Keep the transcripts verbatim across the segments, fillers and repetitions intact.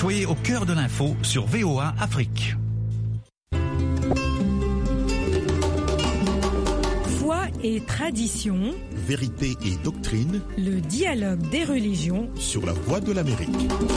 Soyez au cœur de l'info sur V O A Afrique. Foi et tradition, vérité et doctrine, le dialogue des religions sur la Voix de l'Amérique.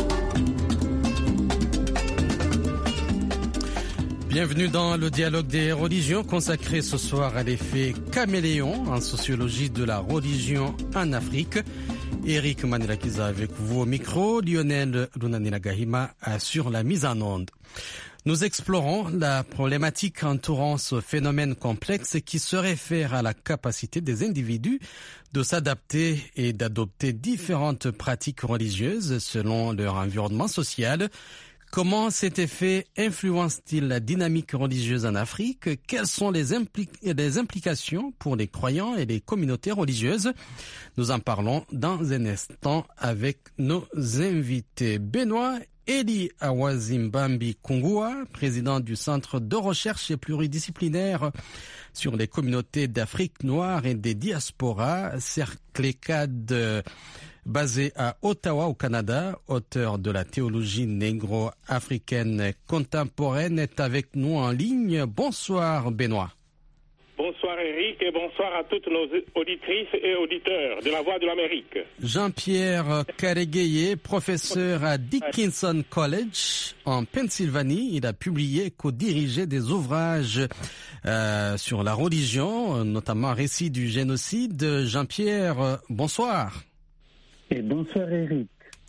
Bienvenue dans le dialogue des religions consacré ce soir à l'effet caméléon en sociologie de la religion en Afrique. Eric Manilakiza avec vous au micro, Lionel Lunanilagahima sur la mise en onde. Nous explorons la problématique entourant ce phénomène complexe qui se réfère à la capacité des individus de s'adapter et d'adopter différentes pratiques religieuses selon leur environnement social. Comment cet effet influence-t-il la dynamique religieuse en Afrique? Quelles sont les, impli- les implications pour les croyants et les communautés religieuses? Nous en parlons dans un instant avec nos invités. Benoît Eli Awazimbambi Kungua, président du Centre de recherche pluridisciplinaire sur les communautés d'Afrique noire et des diasporas, CERCLECAD, basé à Ottawa au Canada, auteur de la théologie négro-africaine contemporaine, est avec nous en ligne. Bonsoir Benoît. Bonsoir Eric et bonsoir à toutes nos auditrices et auditeurs de la Voix de l'Amérique. Jean-Pierre Karegueye, professeur à Dickinson College en Pennsylvanie. Il a publié et co-dirigé des ouvrages euh, sur la religion, notamment Récit du génocide. Jean-Pierre, bonsoir. Et bonsoir Eric.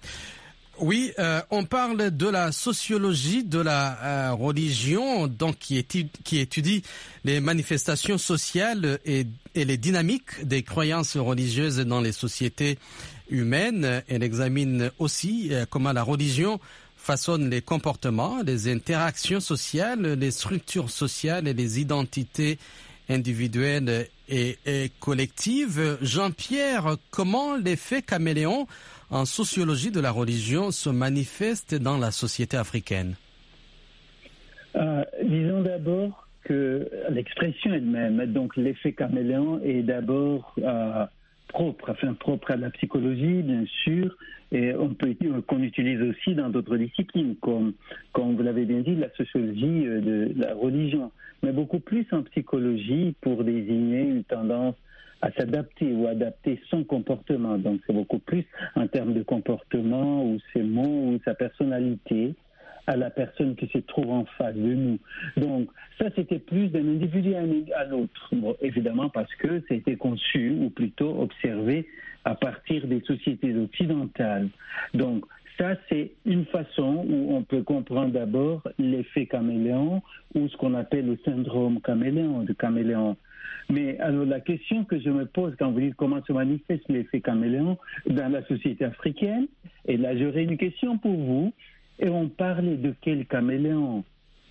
Oui, euh, on parle de la sociologie de la euh, religion, donc qui étudie, qui étudie les manifestations sociales et, et les dynamiques des croyances religieuses dans les sociétés humaines. Elle examine aussi euh, comment la religion façonne les comportements, les interactions sociales, les structures sociales et les identités individuelles et, et collectives. Jean-Pierre, comment l'effet caméléon en sociologie de la religion se manifeste dans la société africaine? euh, Disons d'abord que l'expression elle-même, donc l'effet caméléon, est d'abord euh, propre, enfin propre à la psychologie, bien sûr, et on peut qu'on utilise aussi dans d'autres disciplines, comme, comme vous l'avez bien dit, la sociologie de la religion, mais beaucoup plus en psychologie pour désigner une tendance à s'adapter ou adapter son comportement. Donc c'est beaucoup plus en termes de comportement ou ses mots ou sa personnalité à la personne qui se trouve en face de nous. Donc ça, c'était plus d'un individu à l'autre. Bon, évidemment parce que c'était conçu ou plutôt observé à partir des sociétés occidentales. Donc ça, c'est une façon où on peut comprendre d'abord l'effet caméléon ou ce qu'on appelle le syndrome caméléon, de caméléon. Mais alors la question que je me pose quand vous dites comment se manifeste l'effet caméléon dans la société africaine, et là j'aurais une question pour vous, et on parlait de quel caméléon?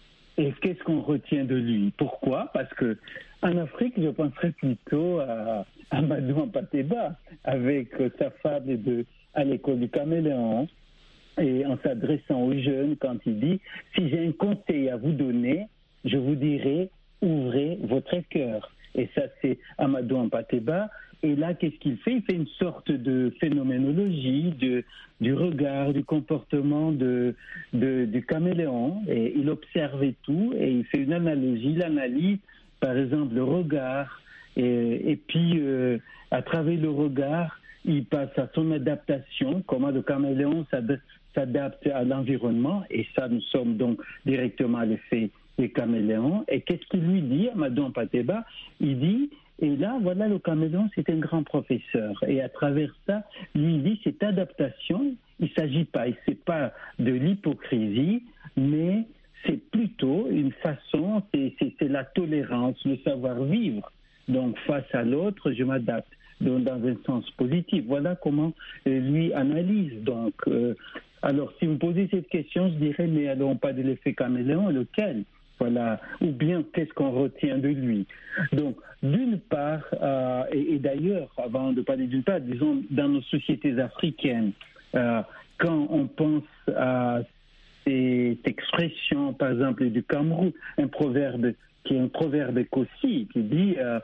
Et qu'est-ce qu'on retient de lui? Pourquoi? Parce que en Afrique, je penserais plutôt à Amadou Ampateba, avec sa fable de à l'école du caméléon, et en s'adressant aux jeunes quand il dit « Si j'ai un conseil à vous donner, je vous dirai, ouvrez votre cœur ». Et ça, c'est Amadou Ampateba. Et là, qu'est-ce qu'il fait? Il fait une sorte de phénoménologie de, du regard, du comportement de, de, du caméléon. Et il observe tout et il fait une analogie. Il analyse, par exemple, le regard. Et, et puis, euh, à travers le regard, il passe à son adaptation, comment le caméléon s'adapte à l'environnement. Et ça, nous sommes donc directement à l'effet des caméléons. Et qu'est-ce qu'il lui dit, Amadou Ampateba? Il dit, et là, voilà, le caméléon, c'est un grand professeur. Et à travers ça, lui il dit, cette adaptation, il ne s'agit pas, c'est pas de l'hypocrisie, mais c'est plutôt une façon, c'est, c'est, c'est la tolérance, le savoir-vivre. Donc, face à l'autre, je m'adapte. Donc, dans un sens positif. Voilà comment euh, lui analyse. Donc, euh, alors, si vous me posez cette question, je dirais, mais alors on parle de l'effet caméléon, lequel? Voilà. Ou bien, qu'est-ce qu'on retient de lui? Donc, d'une part, euh, et, et d'ailleurs, avant de parler d'une part, disons, dans nos sociétés africaines, euh, quand on pense à cette expression, par exemple, du Cameroun, un proverbe qui est un proverbe écossais, qui dit... Euh,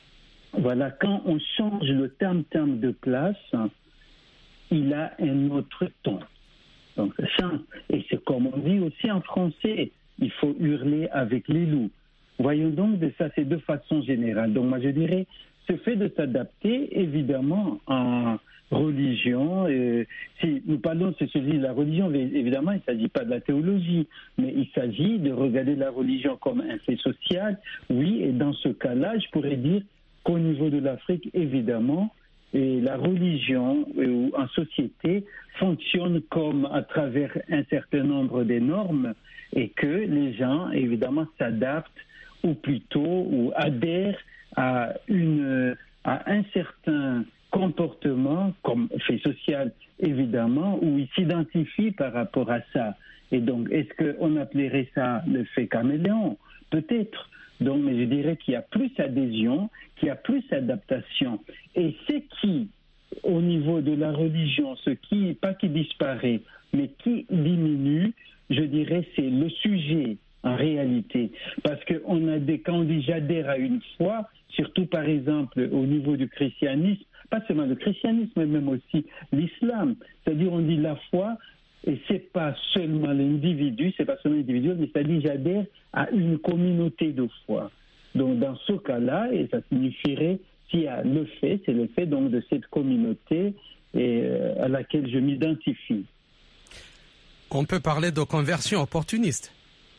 Voilà, quand on change le tam-tam de place, il a un autre ton. Donc, ça, et c'est comme on dit aussi en français, il faut hurler avec les loups. Voyons donc de ça, c'est de façon générale. Donc, moi, je dirais, ce fait de s'adapter, évidemment, en religion, euh, si nous parlons de sociologie de la religion, évidemment, il ne s'agit pas de la théologie, mais il s'agit de regarder la religion comme un fait social. Oui, et dans ce cas-là, je pourrais dire qu'au niveau de l'Afrique, évidemment, et la religion euh, en société fonctionne comme à travers un certain nombre de normes et que les gens, évidemment, s'adaptent ou plutôt ou adhèrent à, une, à un certain comportement comme fait social, évidemment, où ils s'identifient par rapport à ça. Et donc, est-ce qu'on appellerait ça le fait caméléon? Peut-être. Donc, mais je dirais qu'il y a plus adhésion, qu'il y a plus adaptation. Et ce qui, au niveau de la religion, ce qui, pas qui disparaît, mais qui diminue, je dirais, c'est le sujet en réalité. Parce qu'on a des, quand on dit j'adhère à une foi, surtout par exemple au niveau du christianisme, pas seulement le christianisme, mais même aussi l'islam. C'est-à-dire, on dit la foi, et c'est pas seulement l'individu, c'est pas seulement l'individu, mais c'est-à-dire j'adhère à une communauté de foi. Donc, dans ce cas-là, et ça signifierait, s'il y a le fait, c'est le fait donc de cette communauté et, euh, à laquelle je m'identifie. On peut parler de conversion opportuniste.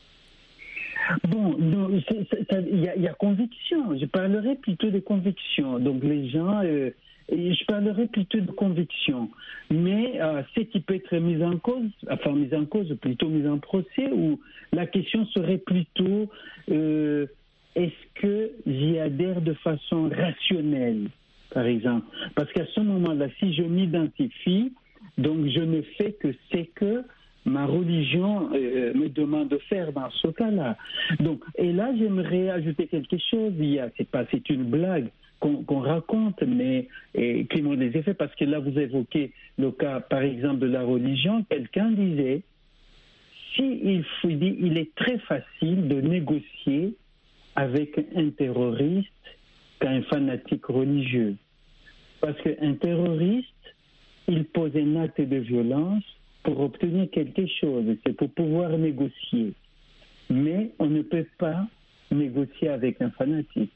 Bon, il y, y a conviction. Je parlerai plutôt de conviction. Donc, les gens... Euh, je parlerai plutôt de conviction, mais euh, ce qui peut être mis en cause, enfin mis en cause, plutôt mis en procès, où la question serait plutôt euh, est-ce que j'y adhère de façon rationnelle, par exemple? Parce qu'à ce moment-là, si je m'identifie, donc je ne fais que ce que ma religion euh, me demande de faire dans ce cas-là. Donc, et là, j'aimerais ajouter quelque chose. Il y a, c'est pas, c'est une blague qu'on, qu'on raconte, mais et, qui m'ont des effets, parce que là, vous évoquez le cas, par exemple, de la religion. Quelqu'un disait, si il, faut, il est très facile de négocier avec un terroriste qu'un fanatique religieux. Parce qu'un terroriste, il pose un acte de violence pour obtenir quelque chose, c'est pour pouvoir négocier. Mais on ne peut pas négocier avec un fanatique.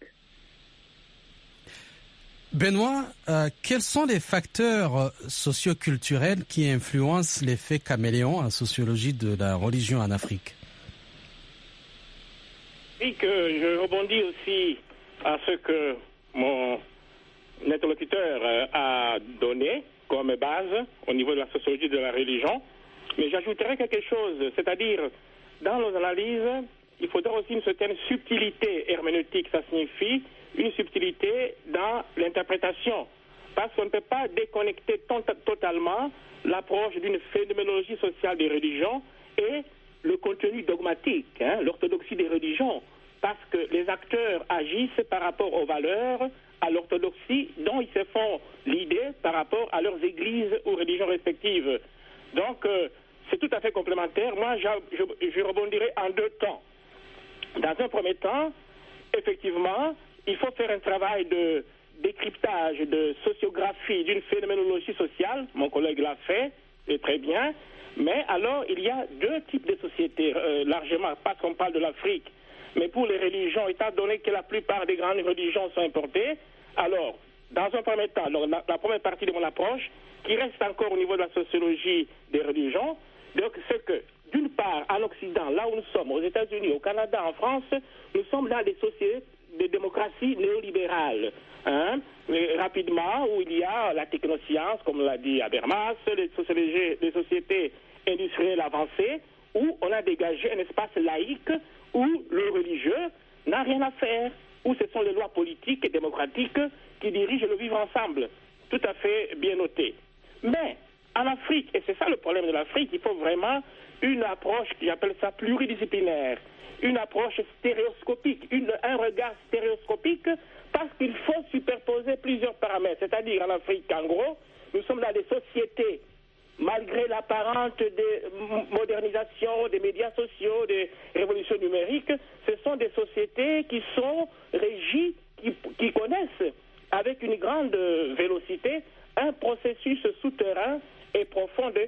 Benoît, euh, quels sont les facteurs socioculturels qui influencent l'effet caméléon en sociologie de la religion en Afrique? Oui, que je rebondis aussi à ce que mon interlocuteur a donné comme base au niveau de la sociologie de la religion, mais j'ajouterais quelque chose, c'est-à-dire dans nos analyses, il faudra aussi une certaine subtilité herméneutique, ça signifie une subtilité dans l'interprétation, parce qu'on ne peut pas déconnecter totalement l'approche d'une phénoménologie sociale des religions et le contenu dogmatique, hein, l'orthodoxie des religions, parce que les acteurs agissent par rapport aux valeurs, à l'orthodoxie dont ils se font l'idée par rapport à leurs églises ou religions respectives. Donc, euh, c'est tout à fait complémentaire. Moi, je, je, je rebondirai en deux temps. Dans un premier temps, effectivement, il faut faire un travail de décryptage, de sociographie d'une phénoménologie sociale. Mon collègue l'a fait, et très bien. Mais alors, il y a deux types de sociétés, euh, largement, parce qu'on parle de l'Afrique. Mais pour les religions, étant donné que la plupart des grandes religions sont importées, alors, dans un premier temps, donc, la, la première partie de mon approche, qui reste encore au niveau de la sociologie des religions, donc c'est que, d'une part, en Occident, là où nous sommes, aux États-Unis, au Canada, en France, nous sommes dans des sociétés de démocratie néolibérale, hein, mais rapidement, où il y a la technoscience, comme l'a dit Habermas, les, sociologies, les sociétés industrielles avancées, où on a dégagé un espace laïque où le religieux n'a rien à faire, où ce sont les lois politiques et démocratiques qui dirigent le vivre ensemble. Tout à fait bien noté. Mais en Afrique, et c'est ça le problème de l'Afrique, il faut vraiment une approche, j'appelle ça pluridisciplinaire, une approche stéréoscopique, une, un regard stéréoscopique, parce qu'il faut superposer plusieurs paramètres. C'est-à-dire en Afrique, en gros, nous sommes dans des sociétés, malgré l'apparente modernisation des médias sociaux, des révolutions numériques, ce sont des sociétés qui sont régies, qui, qui connaissent avec une grande vélocité un processus souterrain et profonde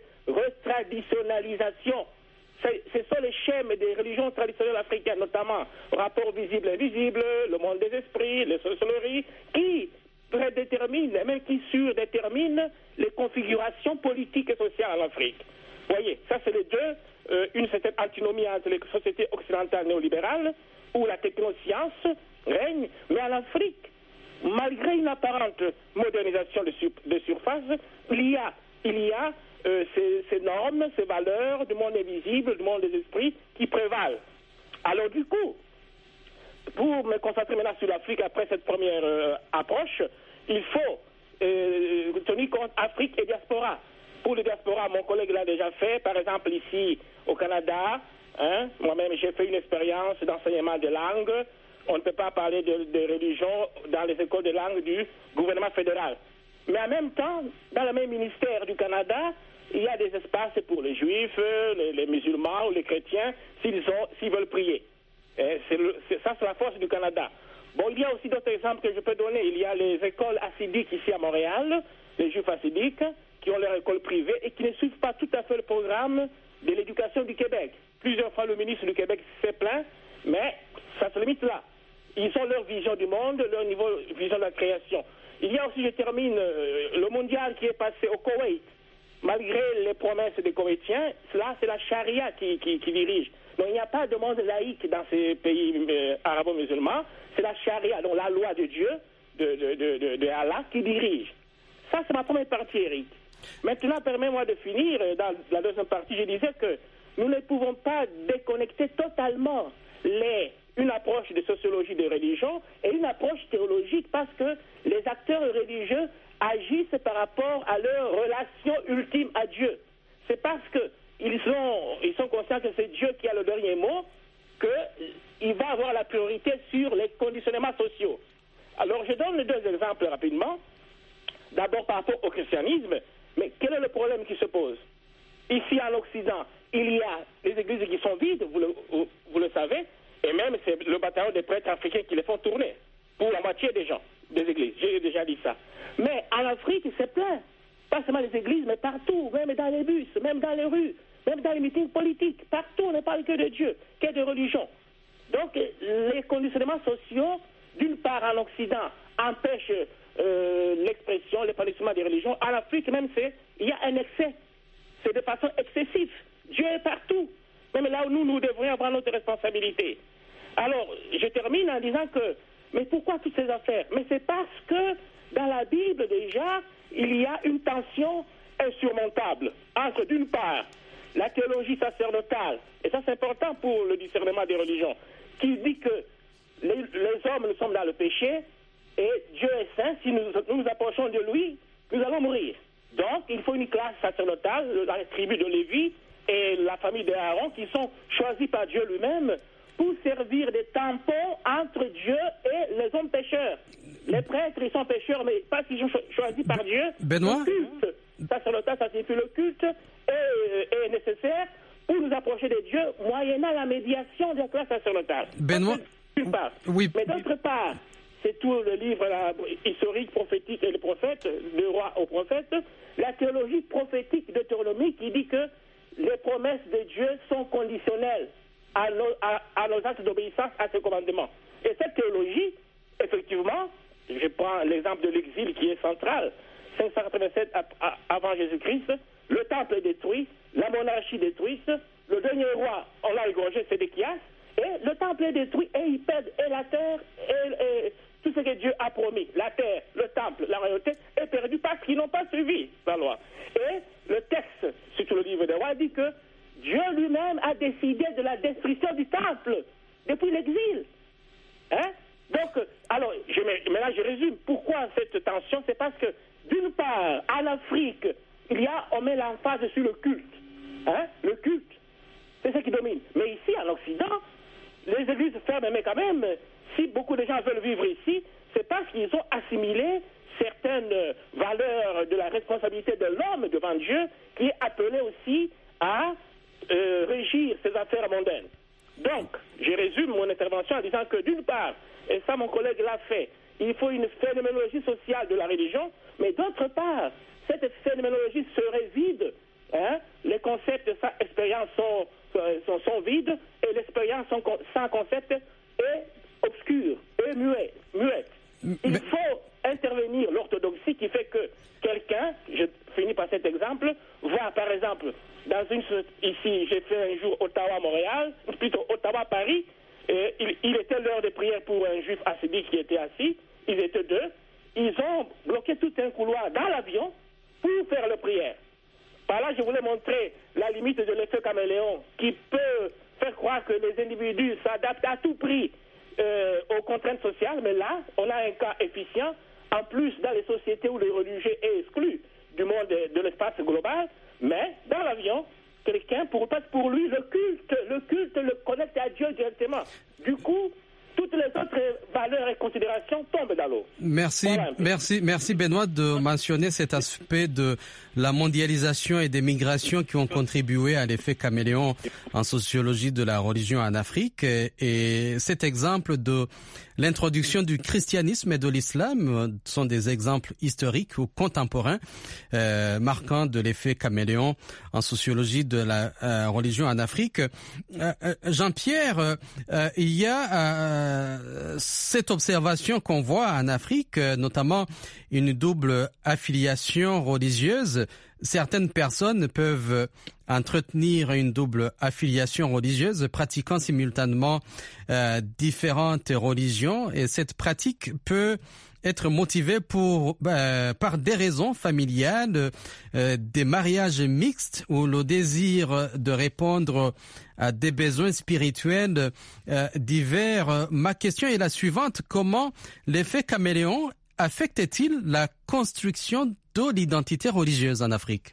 retraditionnalisation. C'est, ce sont les schèmes des religions traditionnelles africaines, notamment rapport visible-invisible, le monde des esprits, les sorcelleries, qui prédéterminent, même qui surdéterminent les configurations politiques et sociales en Afrique. Vous voyez, ça c'est les deux, euh, une certaine antinomie entre les sociétés occidentales néolibérales, où la technoscience règne, mais en Afrique, malgré une apparente modernisation de, sur, de surface, il y a, il y a euh, ces, ces normes, ces valeurs du monde invisible, du monde des esprits qui prévalent. Alors du coup, pour me concentrer maintenant sur l'Afrique après cette première euh, approche, il faut euh, tenir compte Afrique et diaspora. Pour le diaspora, mon collègue l'a déjà fait, par exemple ici au Canada, hein, moi-même j'ai fait une expérience d'enseignement de langue. On ne peut pas parler de, de religion dans les écoles de langue du gouvernement fédéral. Mais en même temps, dans le même ministère du Canada, il y a des espaces pour les juifs, les, les musulmans ou les chrétiens, s'ils, ont, s'ils veulent prier. Et c'est le, c'est, ça, c'est la force du Canada. Bon, il y a aussi d'autres exemples que je peux donner. Il y a les écoles hassidiques ici à Montréal, les juifs hassidiques, qui ont leur école privée et qui ne suivent pas tout à fait le programme de l'éducation du Québec. Plusieurs fois, le ministre du Québec s'est plaint, mais ça se limite là. Ils ont leur vision du monde, leur niveau, vision de la création. Il y a aussi, je termine, euh, le mondial qui est passé au Koweït. Malgré les promesses des Koweïtiens, là, c'est la charia qui, qui, qui dirige. Donc, il n'y a pas de monde laïque dans ces pays euh, arabo-musulmans. C'est la charia, donc la loi de Dieu, de, de, de, de, de Allah, qui dirige. Ça, c'est ma première partie, Eric. Maintenant, permets-moi de finir. Dans la deuxième partie, je disais que nous ne pouvons pas déconnecter totalement les... une approche de sociologie de religion et une approche théologique parce que les acteurs religieux agissent par rapport à leur relation ultime à Dieu. C'est parce qu'ils sont, ils sont conscients que c'est Dieu qui a le dernier mot qu'il va avoir la priorité sur les conditionnements sociaux. Alors je donne deux exemples rapidement. D'abord par rapport au christianisme, mais quel est le problème qui se pose? Ici en Occident, il y a les églises qui sont vides, vous le, vous, vous le savez, et même c'est le bataillon des prêtres africains qui les font tourner, pour la moitié des gens, des églises. J'ai déjà dit ça. Mais en Afrique, c'est plein. Pas seulement les églises, mais partout, même dans les bus, même dans les rues, même dans les meetings politiques. Partout, on ne parle que de Dieu, que de religion. Donc, les conditionnements sociaux, d'une part en Occident, empêchent euh, l'expression, l'épanouissement des religions. En Afrique, même, c'est, il y a un excès. C'est de façon excessive. Dieu est partout. Même là où nous, nous devrions avoir notre responsabilité. Alors, je termine en disant que, mais pourquoi toutes ces affaires? Mais c'est parce que dans la Bible, déjà, il y a une tension insurmontable entre, d'une part, la théologie sacerdotale, et ça c'est important pour le discernement des religions, qui dit que les, les hommes, nous sommes dans le péché, et Dieu est saint, si nous nous, nous approchons de lui, nous allons mourir. Donc, il faut une classe sacerdotale, la tribu de Lévi, et la famille d'Aaron qui sont choisis par Dieu lui-même pour servir de tampons entre Dieu et les hommes pécheurs. Les prêtres, ils sont pécheurs, mais parce qu'ils sont cho- choisis par Dieu. Benoît? Le culte sacerdotal, ça signifie le culte est, est nécessaire pour nous approcher de Dieu, moyennant la médiation de la classe sacerdotale. Benoît? D'une part. Oui. Mais d'autre part, c'est tout le livre la, historique, prophétique et les prophètes, de roi aux prophètes, la théologie prophétique de Deutéronomie qui dit que les promesses de Dieu sont conditionnelles à nos, à, à nos actes d'obéissance à ses commandements. Et cette théologie, effectivement, je prends l'exemple de l'exil qui est central, cinq cent quatre-vingt-sept avant Jésus-Christ, le temple est détruit, la monarchie détruite, le dernier roi, on l'a égorgé, Sédéchias, et le temple est détruit et ils perdent et la terre et, et tout ce que Dieu a promis. La terre, le temple, la royauté est perdue parce qu'ils n'ont pas suivi la loi. Et le texte, surtout le livre des rois, dit que Dieu lui-même a décidé de la destruction du temple depuis l'exil. Hein? Donc, alors, je, maintenant je résume. Pourquoi cette tension? C'est parce que, d'une part, en Afrique, il y a, on met l'emphase sur le culte. Hein? Le culte. C'est ce qui domine. Mais ici, en Occident, les églises ferment, mais quand même, si beaucoup de gens veulent vivre ici, c'est parce qu'ils ont assimilé certaines valeurs de la responsabilité de l'homme devant Dieu, qui est appelé aussi à euh, régir ses affaires mondaines. Donc, je résume mon intervention en disant que d'une part, et ça mon collègue l'a fait, il faut une phénoménologie sociale de la religion, mais d'autre part, cette phénoménologie serait vide. Hein? Les concepts sans expérience sont, sont, sont vides et l'expérience sans concept est obscure, est muette. muette. Il mais... faut intervenir l'orthodoxie qui fait que quelqu'un, je finis par cet exemple, voit par exemple, dans une ici, j'ai fait un jour Ottawa-Montréal, plutôt Ottawa-Paris, et il, il était l'heure de prière pour un juif hassidique qui était assis, ils étaient deux, ils ont bloqué tout un couloir dans l'avion pour faire la prière. Par là, je voulais montrer la limite de l'effet caméléon qui peut faire croire que les individus s'adaptent à tout prix euh, aux contraintes sociales, mais là, on a un cas efficient. En plus, dans les sociétés où le religieux est exclu du monde de, de l'espace global, mais dans l'avion, quelqu'un, pour, parce pour lui, le culte, le culte le connecte à Dieu directement. Du coup, toutes les autres valeurs et considérations tombent dans l'eau. Merci, voilà merci, merci Benoît de mentionner cet aspect de la mondialisation et des migrations qui ont contribué à l'effet caméléon en sociologie de la religion en Afrique. Et, et cet exemple de l'introduction du christianisme et de l'islam sont des exemples historiques ou contemporains euh, marquants de l'effet caméléon en sociologie de la euh, religion en Afrique. Euh, Jean-Pierre, euh, il y a euh, cette observation qu'on voit en Afrique, notamment une double affiliation religieuse. Certaines personnes peuvent entretenir une double affiliation religieuse, pratiquant simultanément euh, différentes religions, et cette pratique peut être motivée pour, euh, par des raisons familiales, euh, des mariages mixtes ou le désir de répondre à des besoins spirituels euh, divers. Ma question est la suivante: comment l'effet caméléon affecte-t-il la construction de l'identité religieuse en Afrique?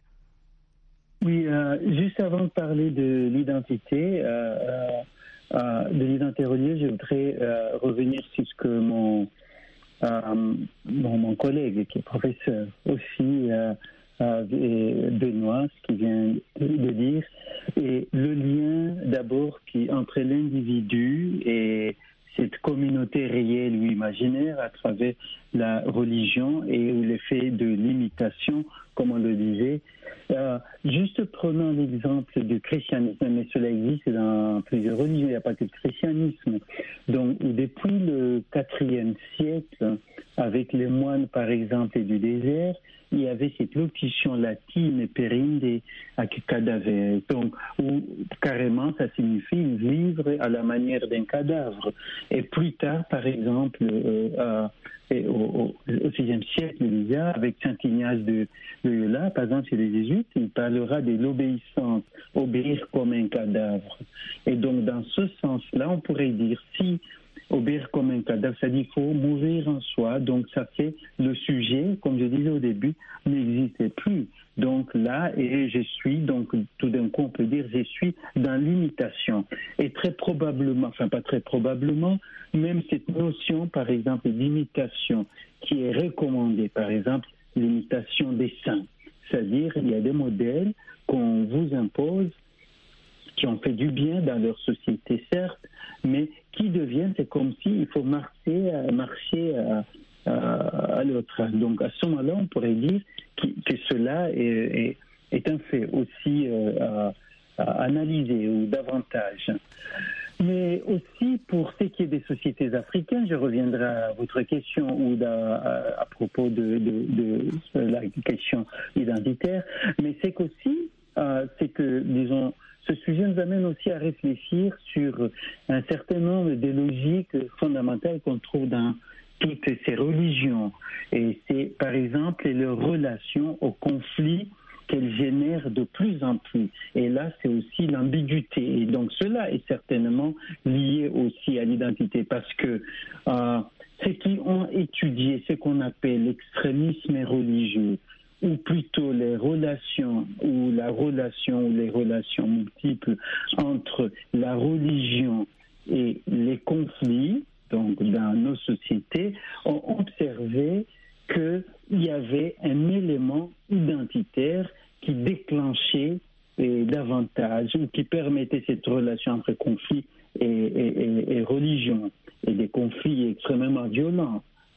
Oui, euh, juste avant de parler de l'identité, euh, euh, de l'identité religieuse, je voudrais euh, revenir sur ce que mon, euh, mon, mon collègue, qui est professeur aussi, euh, euh, Benoît, ce qu'il vient de dire, et le lien d'abord qui entre l'individu et cette communauté réelle ou imaginaire à travers la religion et l'effet de l'imitation, comme on le disait. Euh, juste prenons l'exemple du christianisme, mais cela existe dans plusieurs religions, il n'y a pas que le christianisme. Donc, depuis le quatrième siècle, avec les moines, par exemple, du désert, il y avait cette locution latine, perinde cadaver, donc, où carrément ça signifie vivre à la manière d'un cadavre. Et plus tard, par exemple, euh, euh, et au, au sixième siècle, déjà, avec Saint Ignace de Loyola, par exemple, chez les jésuites, il parlera de l'obéissance, obéir comme un cadavre. Et donc, dans ce sens-là, on pourrait dire, si obéir comme un cadavre, ça dit qu'il faut mourir en soi, donc ça fait le sujet, comme je disais au début, n'existait plus. Donc là, et je suis, donc tout d'un coup on peut dire, je suis dans l'imitation. Et très probablement, enfin pas très probablement, même cette notion, par exemple, d'imitation qui est recommandée, par exemple, l'imitation des saints. C'est-à-dire, il y a des modèles qu'on vous impose, qui ont fait du bien dans leur société, certes, mais qui deviennent, c'est comme s'il faut marcher, marcher à, à, à l'autre. Donc à ce moment-là, on pourrait dire que, que cela est, est, est un fait aussi euh, à, à analyser ou davantage. Mais aussi, pour ce qui est des sociétés africaines, je reviendrai à votre question ou à, à, à propos de, de, de la question identitaire, mais c'est qu'aussi, euh, c'est que, disons, ce sujet nous amène aussi à réfléchir sur un certain nombre de logiques fondamentales qu'on trouve dans toutes ces religions. Et c'est, par exemple, leur relation au conflit qu'elles génèrent de plus en plus. Et là, c'est aussi l'ambiguïté. Et donc, cela est certainement lié aussi à l'identité parce que euh, ceux qui ont étudié ce qu'on appelle l'extrémisme religieux, ou plutôt les relations ou la relation ou les relations multiples entre la religion et les conflits, donc dans nos sociétés, ont observé qu'il y avait un élément identitaire qui déclenchait et davantage, ou qui permettait cette relation entre conflit et, et, et, et religion, et des conflits extrêmement violents.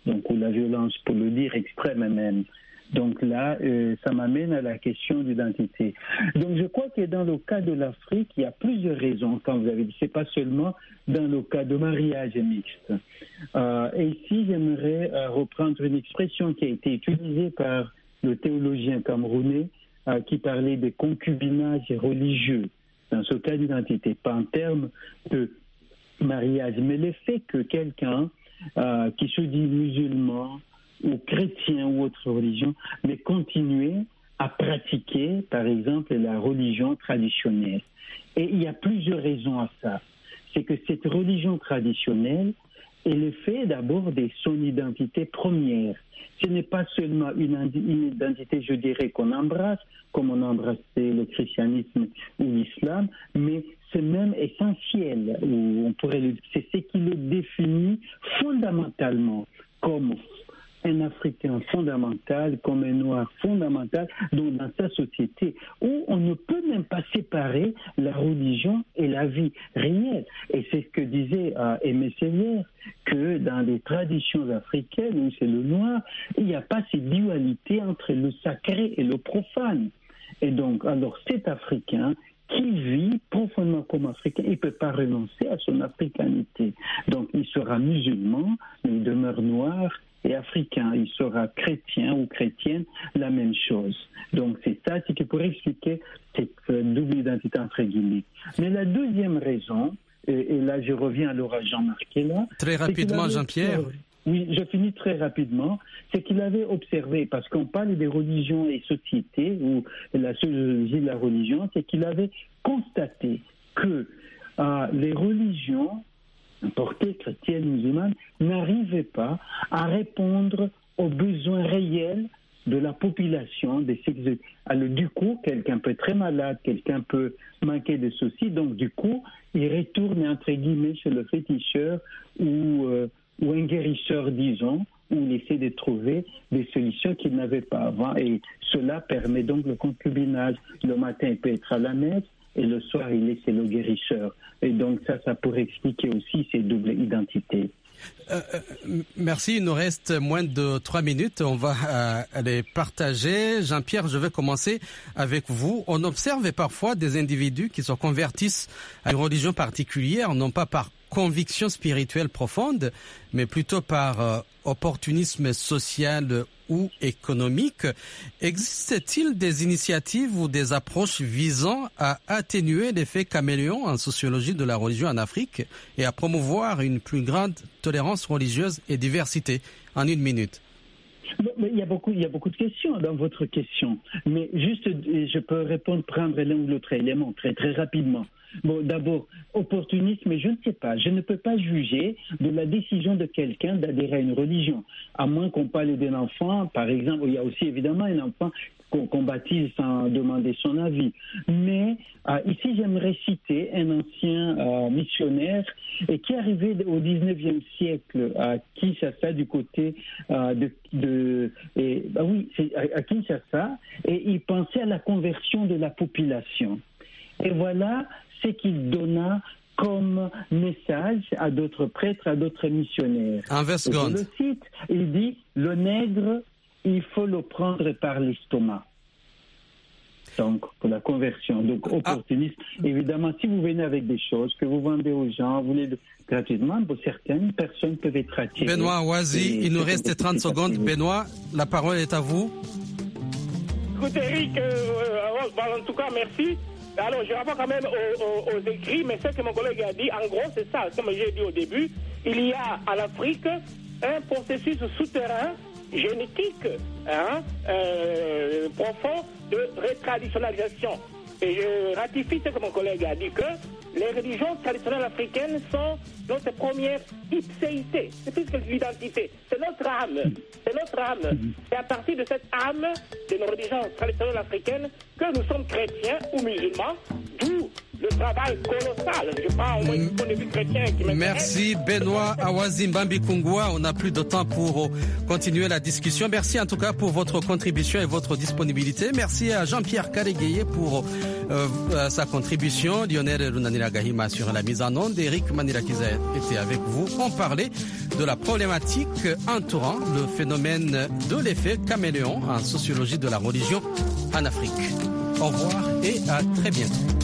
donc ou la violence, pour le dire, extrême même. Donc là, euh, ça m'amène à la question d'identité. Donc je crois que dans le cas de l'Afrique, il y a plusieurs raisons, quand vous avez dit, c'est pas seulement dans le cas de mariage mixte. Euh, et ici, j'aimerais euh, reprendre une expression qui a été utilisée par le théologien camerounais euh, qui parlait de concubinage religieux, dans ce cas d'identité, pas en termes de mariage, mais le fait que quelqu'un euh, qui se dit musulman, ou chrétien ou autre religion, mais continuer à pratiquer, par exemple, la religion traditionnelle. Et il y a plusieurs raisons à ça. C'est que cette religion traditionnelle est le fait d'abord de son identité première. Ce n'est pas seulement une, une identité, je dirais, qu'on embrasse, comme on embrassait le christianisme ou l'islam, mais c'est même essentiel, ou on pourrait le dire, c'est ce qui le définit fondamentalement comme un Africain fondamental, comme un Noir fondamental, donc dans sa société, où on ne peut même pas séparer la religion et la vie réelle. Et c'est ce que disait euh, Aimé Césaire, que dans les traditions africaines, où c'est le noir, il n'y a pas cette dualité entre le sacré et le profane. Et donc, alors cet Africain qui vit profondément comme Africain, il ne peut pas renoncer à son africanité. Donc, il sera musulman, mais il demeure noir et africain. Il sera chrétien ou chrétienne, la même chose. Donc, c'est ça, c'est qui pourrait expliquer cette double identité entre guillemets. Mais la deuxième raison, et, et là, je reviens à Laura Jean-Marc là. Très rapidement, Jean-Pierre. Observé, oui, je finis très rapidement. C'est qu'il avait observé, parce qu'on parle des religions et sociétés, ou la sociologie de la religion, c'est qu'il avait constaté que euh, les religions portées chrétiennes, musulmanes, n'arrivaient pas à répondre aux besoins réels de la population. Des Alors du coup, quelqu'un peut être très malade, quelqu'un peut manquer de ceci, donc du coup, il retourne entre guillemets chez le féticheur ou, euh, ou un guérisseur, disons, où il essaie de trouver des solutions qu'il n'avait pas avant. Et cela permet donc le concubinage. Le matin, il peut être à la messe, et le soir, il est chez le guérisseur. Et donc ça, ça pourrait expliquer aussi ces doubles identités. Euh, merci, il nous reste moins de trois minutes. On va euh, les partager. Jean-Pierre, je vais commencer avec vous. On observe parfois des individus qui se convertissent à une religion particulière, non pas par conviction spirituelle profonde, mais plutôt par euh, opportunisme social ou économique. Existe-t-il des initiatives ou des approches visant à atténuer l'effet caméléon en sociologie de la religion en Afrique et à promouvoir une plus grande tolérance religieuse et diversité? En une minute. Il y a beaucoup, il y a beaucoup de questions dans votre question, mais juste, je peux répondre, prendre l'un ou l'autre élément très très rapidement. Bon, d'abord, opportunisme, je ne sais pas. Je ne peux pas juger de la décision de quelqu'un d'adhérer à une religion, à moins qu'on parle d'un enfant, par exemple. Il y a aussi évidemment un enfant qu'on, qu'on baptise sans demander son avis. Mais euh, ici, j'aimerais citer un ancien euh, missionnaire et qui est arrivé au dix-neuvième siècle à Kinshasa, du côté euh, de, de et, bah oui, c'est à, à Kinshasa, et il pensait à la conversion de la population. Et voilà ce qu'il donna comme message à d'autres prêtres, à d'autres missionnaires. En vingt secondes. Je le cite, il dit, le nègre, il faut le prendre par l'estomac. Donc, pour la conversion. Donc, opportuniste. Ah. Évidemment, si vous venez avec des choses que vous vendez aux gens, vous les gratuitement, pour certaines personnes peuvent être attirées. Benoît Oazi, il nous reste trente secondes. Benoît, la parole est à vous. Écoutez, Eric, euh, en tout cas, merci. Alors, je rapporte quand même aux, aux, aux écrits, mais ce que mon collègue a dit, en gros, c'est ça, comme j'ai dit au début, il y a en Afrique un processus souterrain, génétique, hein, euh, profond, de retraditionnalisation. Et je ratifie ce que mon collègue a dit, que les religions traditionnelles africaines sont notre première ipséité. C'est plus que l'identité. C'est notre âme. C'est notre âme. C'est à partir de cette âme de nos religions traditionnelles africaines que nous sommes chrétiens ou musulmans, d'où le travail colossal. Je parle au moins du point de vue chrétien qui m'intéresse. Merci Benoît Awazimbambi Kungwa. On n'a plus de temps pour continuer la discussion. Merci en tout cas pour votre contribution et votre disponibilité. Merci à Jean-Pierre Karegueye pour euh, sa contribution. Lionel Runanira Gahima sur la mise en onde. Eric Manirakiza était avec vous. On parlait de la problématique entourant le phénomène de l'effet caméléon en sociologie de la religion en Afrique. Au revoir et à très bientôt.